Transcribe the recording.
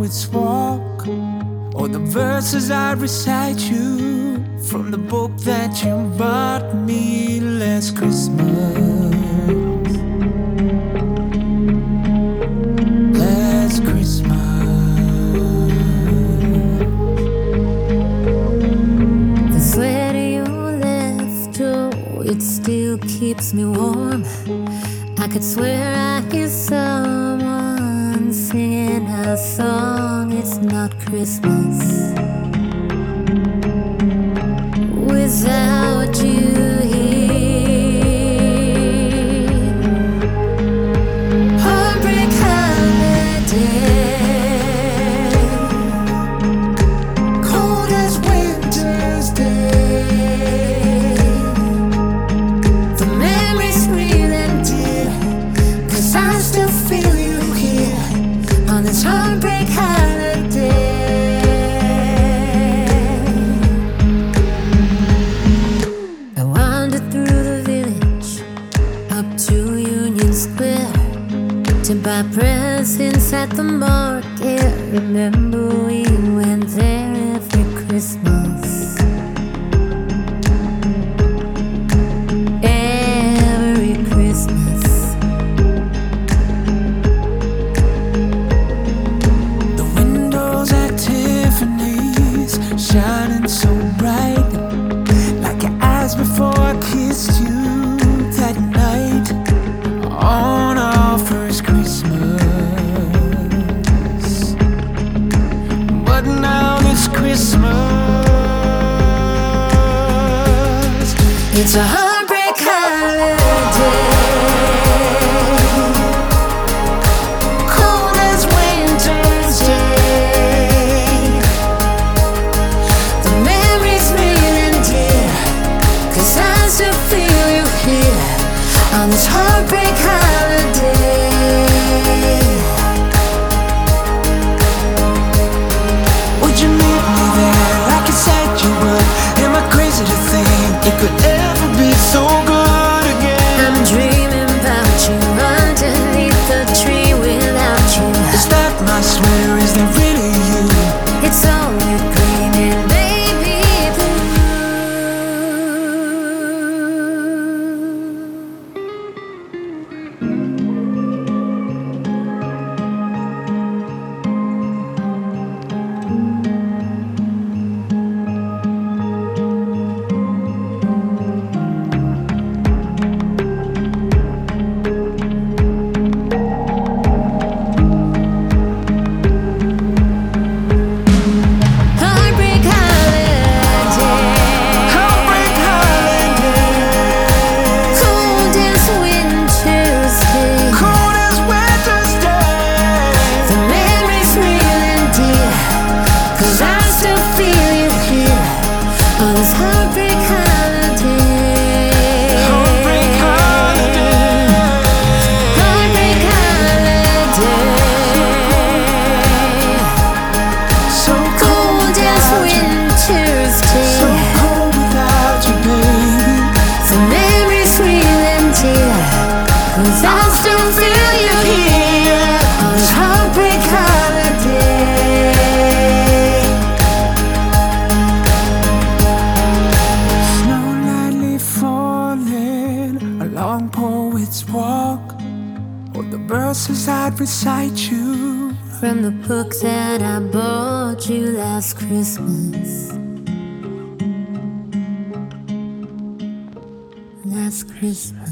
poet's walk, or the verses I recite you from the book that you bought me last Christmas. Last Christmas. The sweater you left, oh, it still keeps me warm. I could swear I hear someone singing a song. It's not Christmas without you here. Heartbreak holiday, Cold as winter's day. the memories real and dear, 'cause I still feel you here on this heartbreak holiday. I wandered through the village up to Union Square to buy presents at the market. Remember we went there every Christmas. Every Christmas. The windows at Tiffany's shining so bright, like your eyes before I kissed you that night on our first Christmas. But now this Christmas, It's a heartbreak holiday. Cold as winter's day. The memories real and dear, 'cause I still feel you here on this heartbreak holiday. would you meet me there like you said you would? Am I crazy to think it could ever be so good again? I'm dreaming about you underneath the tree without you. Is that my sweater? Is that really you? It's only green and baby blue. Heartbreak holiday. Heartbreak holiday, Cold as winter's day. cold as winter's day. The memories real and dear, 'cause I still feel you here on this heartbreak holiday. Heartbreak holiday, Heartbreak holiday. so Cold as winter's so day. cold without you, baby. The memories real and dear, 'cause I still feel you here on this heartbreak holiday. Snow lightly falling along poet's walk, or the verses I'd recite you From the book that I bought you last Christmas. Last Christmas.